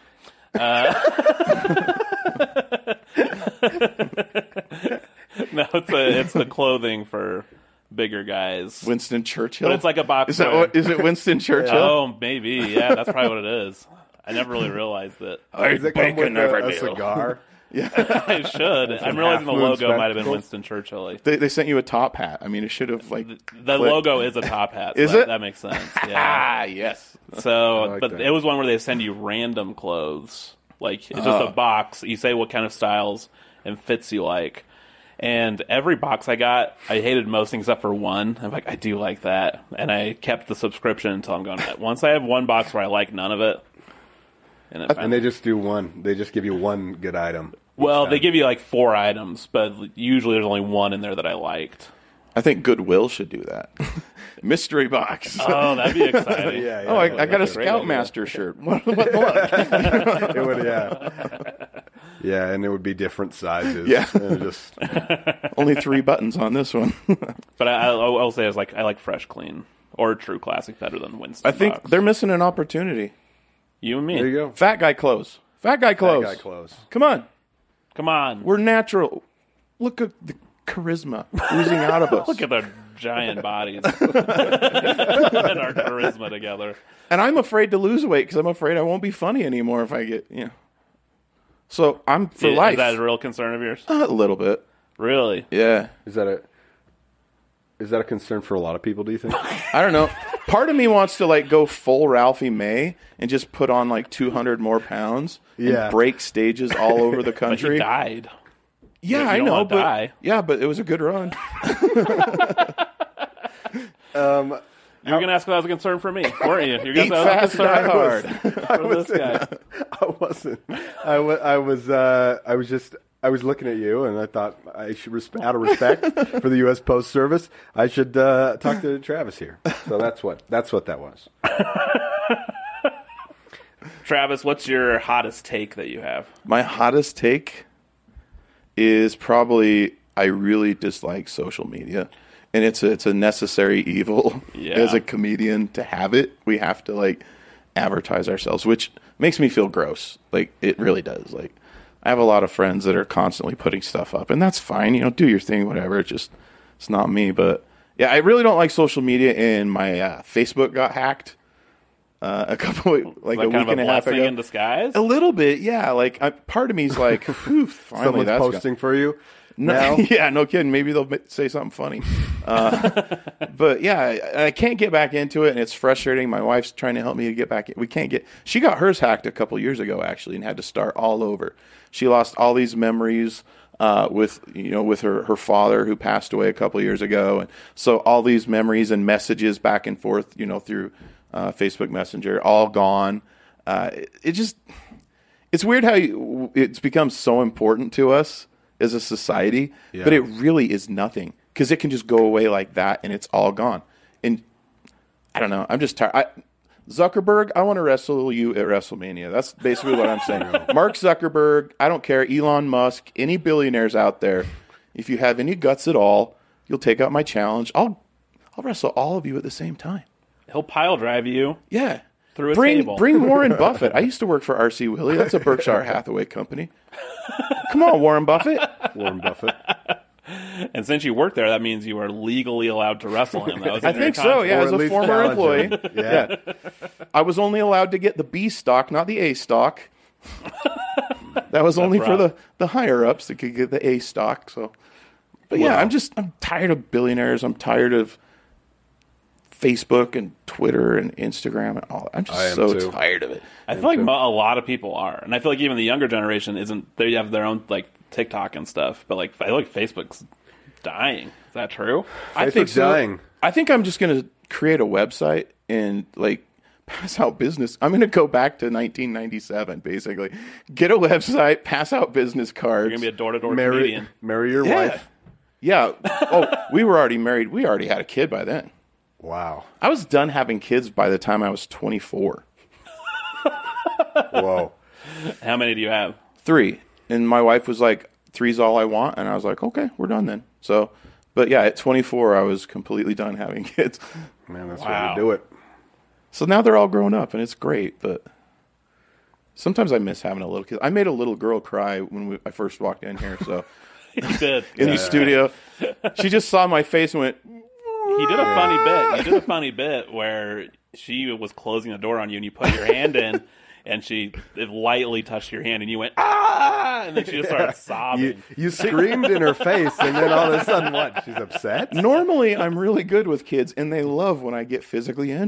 feed. No, it's the clothing for bigger guys. Winston Churchill. But it's like a box. Is that where- what, is it Winston Churchill? Oh, maybe. Yeah, that's probably what it is. I never really realized it. Does it come with a cigar? I should. I'm realizing the half-moon logo might have been spectacles? Winston Churchill. They sent you a top hat. I mean, it should have like The clicked. logo is a top hat. So Is that, it? That makes sense. Yeah. Yes. So, like but that. it was one where they send you random clothes. Like, it's just a box. You say what kind of styles and fits you like. And every box I got, I hated most things except for one. I'm like, I do like that. And I kept the subscription until I'm going, once I have one box where I like none of it. And they just do one. They just give you one good item. Well, each they time. give you like 4 items, but usually there's only one in there that I liked. I think Goodwill should do that. Mystery box. Oh, that'd be exciting. I got a Scoutmaster shirt. What luck? It would, yeah, and it would be different sizes. Yeah. And just Only 3 buttons on this one. But I'll say I like Fresh Clean or True Classic better than Winston. I think Box. they're missing an opportunity. You and me. there you go. Fat guy clothes. Fat guy clothes. That guy close. Come on. Come on. We're natural. Look at the charisma oozing out of us. Look at their giant bodies and our charisma together. And I'm afraid to lose weight because I'm afraid I won't be funny anymore if I get, So I'm for life. Is that a real concern of yours? A little bit. Really? Yeah. Is that a concern for a lot of people, do you think? I don't know. Part of me wants to go full Ralphie May and just put on 200 more pounds and break stages all over the But country. he died. Yeah, You I don't know, wanna but die. but it was a good run. You were going to ask if that was a concern for me, weren't you? You're Eat gonna say, fast, die hard. for this guy. I wasn't. I was looking at you, and I thought I should, out of respect for the U.S. Post Service, I should talk to Travis here. So that's what that was. Travis, what's your hottest take that you have? My hottest take is probably I really dislike social media. And it's a necessary evil as a comedian to have it. We have to advertise ourselves, which makes me feel gross. It really does. I have a lot of friends that are constantly putting stuff up, and that's fine. Do your thing, whatever. It's not me. But yeah, I really don't like social media. And my Facebook got hacked a couple a week and a half ago. In disguise? A little bit, yeah. Part of me is phew, finally Someone's that's posting for you. No, now? yeah, no kidding. Maybe they'll say something funny. But yeah, I can't get back into it, and it's frustrating. My wife's trying to help me to get back in. We can't get. She got hers hacked a couple years ago, actually, and had to start all over. She lost all these memories with her father who passed away a couple years ago, and so all these memories and messages back and forth, through Facebook Messenger, all gone. It's weird how it's become so important to us as a society, but it really is nothing because it can just go away like that and it's all gone. And I don't know. I'm just tired. Zuckerberg, I want to wrestle you at WrestleMania. That's basically what I'm saying. Mark Zuckerberg, I don't care. Elon Musk, any billionaires out there, if you have any guts at all, you'll take up my challenge. I'll wrestle all of you at the same time. He'll pile drive you. Yeah. Through a table. Bring Warren Buffett. I used to work for R.C. Willey. That's a Berkshire Hathaway company. Come on, Warren Buffett. Warren Buffett. And since you work there, that means you are legally allowed to wrestle him. That was I think so, yeah, Or as at a least former challenge employee. him. Yeah. I was only allowed to get the B stock, not the A stock. That was only for the higher-ups that could get the A stock. So, but yeah, I'm tired of billionaires. I'm tired of Facebook and Twitter and Instagram and all. I'm just so tired of it. I feel like a lot of people are, and I feel like even the younger generation isn't. They have their own TikTok and stuff, but I feel like Facebook's dying. Is that true? I think Facebook's so. dying. I think I'm just going to create a website and pass out business. I'm going to go back to 1997, basically. Get a website, pass out business cards. You're gonna be a door-to-door comedian. Marry your wife. Yeah. Oh, we were already married. We already had a kid by then. Wow. I was done having kids by the time I was 24. Whoa. How many do you have? 3. And my wife was like, 3's all I want. And I was like, okay, we're done then. So, but yeah, at 24, I was completely done having kids. Man, that's Wow. how you do it. So now they're all grown up and it's great. But sometimes I miss having a little kid. I made a little girl cry when I first walked in here. So You did. in the studio, she just saw my face and went, He did a funny bit. You did a funny bit where she was closing the door on you, and you put your hand in, and it lightly touched your hand, and you went ah, and then she just started sobbing. You screamed in her face, and then all of a sudden, what? She's upset? normally I'm really good with kids and they love when I get physically injured.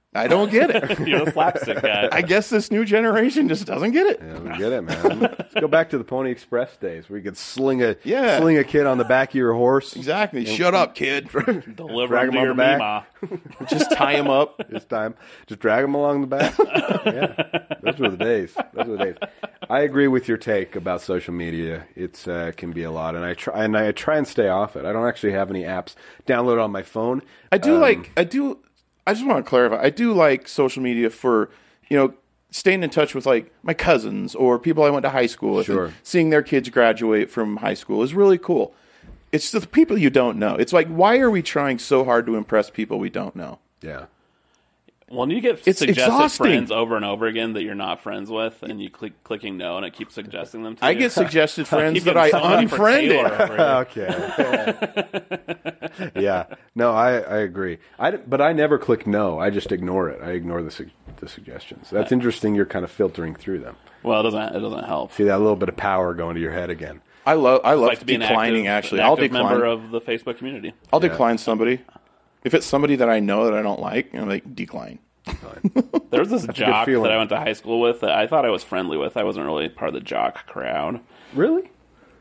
I don't get it. You're the slapstick guy. I guess this new generation just doesn't get it. Yeah, we get it, man. Let's go back to the Pony Express days where you could sling a kid on the back of your horse. Exactly. Shut up, kid. Deliver Drag him to him on your the back. Mima. Just tie him up. This time, just drag them along the back. Yeah, those were the days. I agree with your take about social media. It's can be a lot, and I try and stay off it. I don't actually have any apps downloaded on my phone. I just want to clarify. I do like social media for, staying in touch with like my cousins or people I went to high school with. Sure. And seeing their kids graduate from high school is really cool. It's the people you don't know. It's like, why are we trying so hard to impress people we don't know? Yeah. Well, you get It's suggested exhausting. friends over and over again that you're not friends with, and you clicking no, and it keeps suggesting them to you. I get suggested friends Keep that I getting someone for Taylor unfriended. over here. Okay. Yeah. No, I agree. But I never click no. I just ignore it. I ignore the suggestions. That's interesting. You're kind of filtering through them. Well, it doesn't help. See that little bit of power going to your head again. I love To be declining. an Actually, active I'll decline. member of the Facebook community. I'll decline somebody if it's somebody that I know that I don't like. I'm like, decline. There was this jock feeling. that I went to high school with that I thought I was friendly with. I wasn't really part of the jock crowd. Really?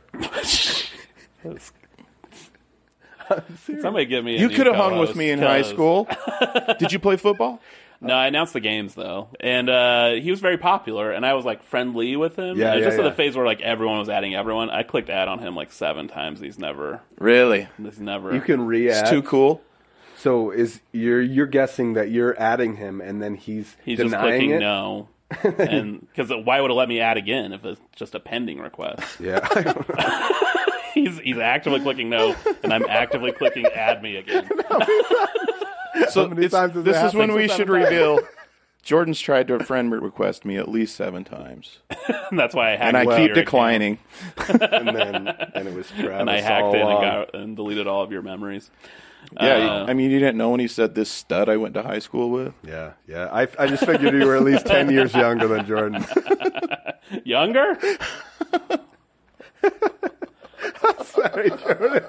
Somebody give me a You new could have hung co-host, with me in high 'cause- school. Did you play football? No, I announced the games though, and he was very popular, and I was like friendly with him. Yeah, and it was yeah, just to yeah. the phase where like everyone was adding everyone. I clicked add on him like 7 times. He's never. Really? You can re-add. It's too cool. So you're guessing that you're adding him and then he's He's just denying clicking it? no, and because why would it let me add again if it's just a pending request? Yeah. He's actively clicking no, and I'm actively clicking add me again. So many times has this that is when happened? we should reveal. Jordan's tried to friend request me at least 7 times, And that's why I hacked and I into keep your declining. and it was Travis account. And I hacked all in along. and deleted all of your memories. Yeah, I mean, you didn't know when he said this stud I went to high school with. Yeah. I just figured you were at least 10 years younger than Jordan. Younger? Sorry, Jordan.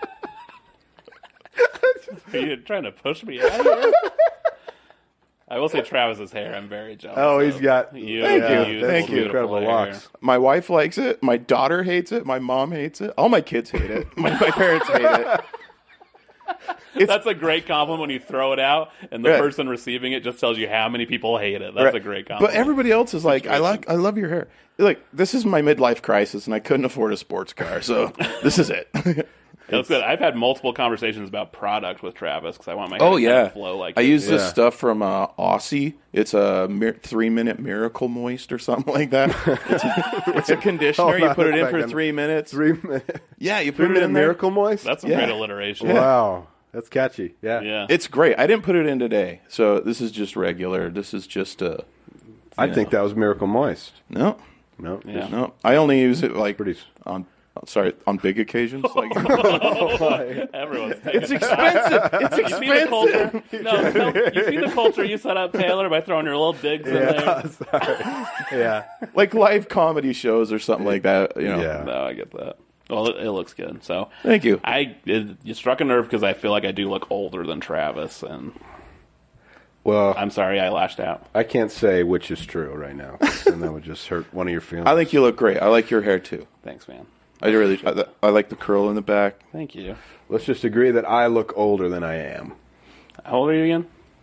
Are you trying to push me out here? I will say Travis's hair. I'm very jealous. Oh, he's of. got. Thank you. Thank you. Incredible locks. My wife likes it. My daughter hates it. My mom hates it. All my kids hate it. My parents hate it. That's a great compliment when you throw it out, and the Right. person receiving it just tells you how many people hate it. That's a great compliment. But everybody else is like, I love your hair. Like, this is my midlife crisis, and I couldn't afford a sports car, so this is it. That's good. I've had multiple conversations about product with Travis because I want my hair to kind of flow like I his. use this stuff from Aussie. It's a 3-minute Miracle Moist or something like that. It's a conditioner. Hold You on put a it in for second. 3 minutes. 3 minutes. Yeah, you put 3 it minute in there. Miracle Moist? That's some Yeah. great alliteration. Wow. That's catchy. Yeah. Yeah. It's great. I didn't put it in today, so this is just regular. This is just I think that was Miracle Moist. no. No. Yeah. No, I only use it like Pretty- on big occasions. Like, Everyone's it's expensive. It's You see the expensive. culture? No, you see the culture you set up, Taylor, by throwing your little digs in there? Yeah. Like live comedy shows or something like that. You know. Yeah. No, I get that. Well, it looks good. So Thank you. You struck a nerve because I feel like I do look older than Travis, and Well, I'm sorry I lashed out. I can't say which is true right now, and that would just hurt one of your feelings. I think you look great. I like your hair too. Thanks, man. I like the curl in the back. Thank you. Let's just agree that I look older than I am. How old are you again?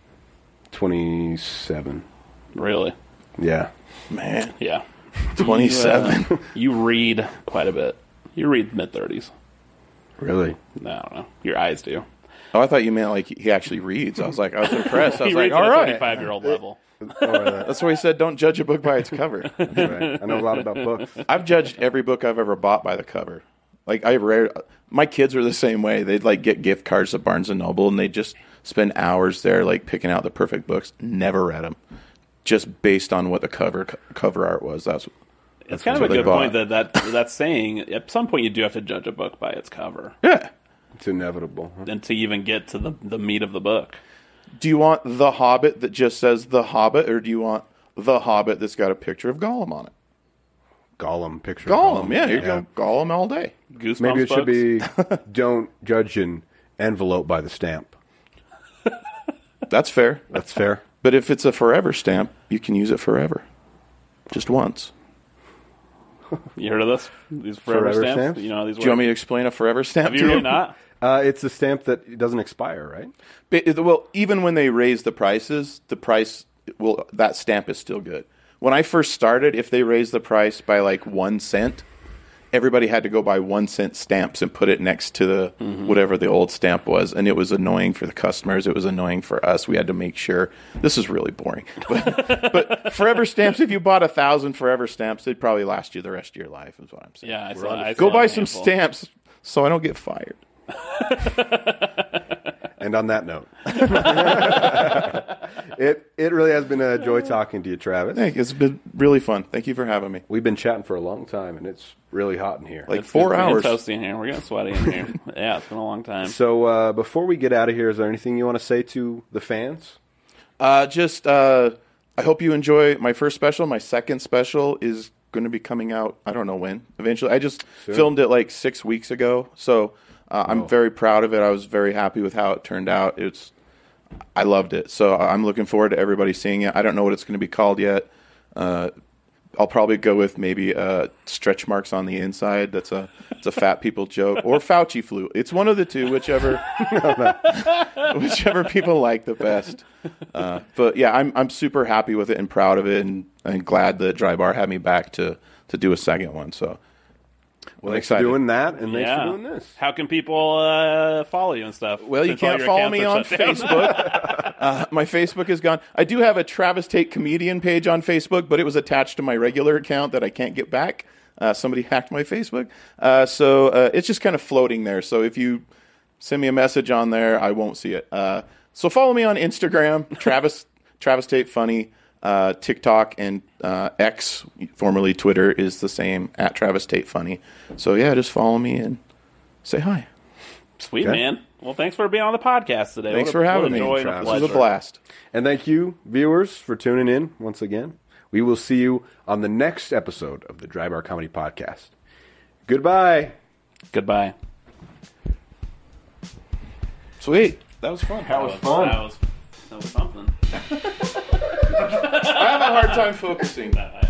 27. Really? Yeah. Man, Yeah. 27. You read quite a bit. You read mid-30s. Really? No, I don't know. Your eyes do. Oh, I thought you meant like he actually reads. I was impressed. I was He like, reads all at a right. 35-year-old level. That's why he said, don't judge a book by its cover. That's right. I know a lot about books. I've judged every book I've ever bought by the cover. Like my kids were the same way. They'd like get gift cards at Barnes and Noble, and they'd just spend hours there, like picking out the perfect books. Never read them, just based on what the cover art was. It's kind of a what they good bought. point that's saying at some point you do have to judge a book by its cover, Yeah. It's inevitable. Huh? and to even get to the meat of the book. Do you want The Hobbit that just says The Hobbit, or do you want The Hobbit that's got a picture of Gollum on it? Gollum picture. of Gollum, yeah, you go Gollum all day. Goosebumps Maybe it should books? be don't judge an envelope by the stamp. That's fair. That's fair. But if it's a forever stamp, you can use it forever. Just once. You heard of this? These forever stamps? You know these. Do you want me to explain a forever stamp? Have you really not? It's a stamp that doesn't expire, right? Well, even when they raise the prices, that stamp is still good. When I first started, if they raised the price by like 1 cent, everybody had to go buy 1 cent stamps and put it next to the whatever the old stamp was, and it was annoying for the customers. It was annoying for us. We had to make sure. This is really boring. But forever stamps, if you bought 1,000 forever stamps, they'd probably last you the rest of your life, is what I'm saying. Yeah, I go buy some stamps so I don't get fired. And on that note, it really has been a joy talking to you, Travis. Hey, it's been really fun. Thank you for having me. We've been chatting for a long time, and it's really hot in here. Like 4 hours. It's toasty in here. We're getting sweaty in here. Yeah, it's been a long time. So before we get out of here, is there anything you want to say to the fans? I hope you enjoy my first special. My second special is going to be coming out, I don't know when, eventually. I just filmed it like 6 weeks ago, so I'm very proud of it. I was very happy with how it turned out. I loved it, so I'm looking forward to everybody seeing it. I don't know what it's going to be called yet. I'll probably go with maybe stretch marks on the inside. It's a fat people joke, or Fauci flu. It's one of the two, whichever people like the best. But yeah, I'm super happy with it and proud of it, and glad that Dry Bar had me back to do a second one. So. Well, thanks for doing that, and thanks for doing this. How can people follow you and stuff? Well, you can't follow me on Facebook. My Facebook is gone. I do have a Travis Tate comedian page on Facebook, but it was attached to my regular account that I can't get back. Somebody hacked my Facebook. So it's just kind of floating there. So if you send me a message on there, I won't see it. So follow me on Instagram, Travis Tate Funny. TikTok and X, formerly Twitter, is the same, at Travis Tate Funny. So yeah, just follow me and say hi. Sweet, man. Well, thanks for being on the podcast today. Thanks for having me. This was a blast. And thank you, viewers, for tuning in once again. We will see you on the next episode of the Dry Bar Comedy Podcast. Goodbye. Goodbye. Sweet. That was fun. That was fun. That was something. I have a hard time focusing.